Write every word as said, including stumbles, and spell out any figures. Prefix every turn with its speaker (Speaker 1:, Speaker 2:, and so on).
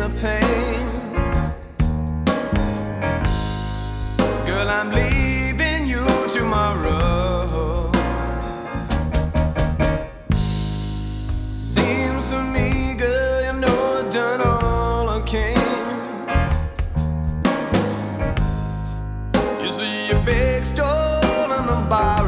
Speaker 1: the pain. Girl, I'm leaving you tomorrow. Seems to me, girl, you know I've done all I can. You see your big stone on the bottom